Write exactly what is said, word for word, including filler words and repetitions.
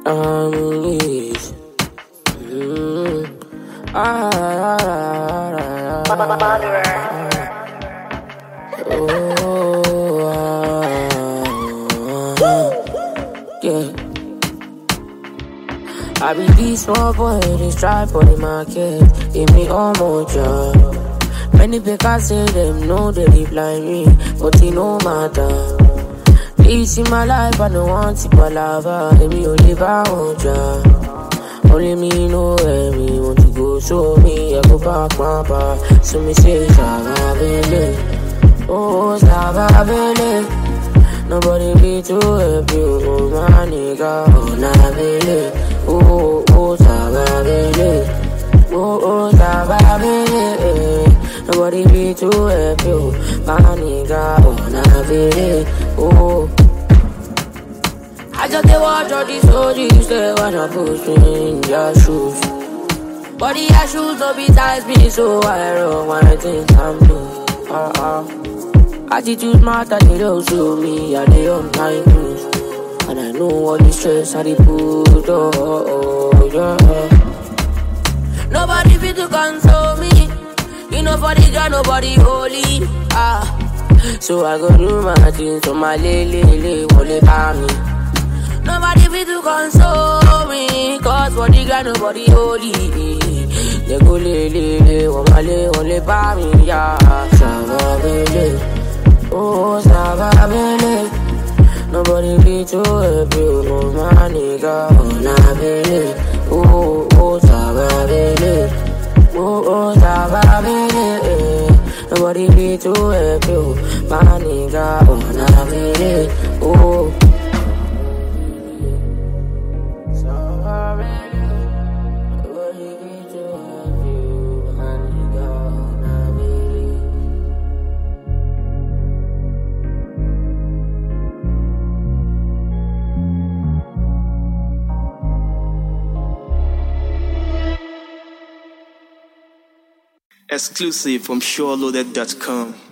I'm released. Mm. Ah, ah, ah, ah, ah, ah. Oh, ah, ah, yeah. I be this small boy, they strive for the market. Give me all more job. Many people say them know they reply me, but it no matter. This in my life, I don't want to palava. Let me only buy one job. Only me know where me want to go. So me, I go back my bar. So me say, Savabele. Oh, Savabele. Nobody be too happy. Oh, my nigga. Oh, Nabele. Oh, oh, Savabele. Oh, oh, Savabele. Nobody be too happy. Oh, my nigga. Oh, Nabele. Oh. I just dey watch all these O Gs, they wanna push me in their shoes. But their shoes no be size me, so I run my things I'm loose. Uh-uh. Attitude matter, they don't show me, I dey on my cruise. And I know all the stress I dey put, oh, oh, oh, yeah. Nobody fit to console me, you know for the ground, nobody holy, ah. So I go do my things, so my lele, lele, wole pa me. Nobody fit to console me, cause for the ground nobody holy. They go le le le, wamale, wole pa me, yeah. Savabele, oh Savabele. Nobody be too happy, oh my nigga, oh Nabele. Oh, oh Savabele, oh, oh Savabele. Nobody be too happy, oh my nigga, oh Nabele, oh. Exclusive from SureLoaded dot com.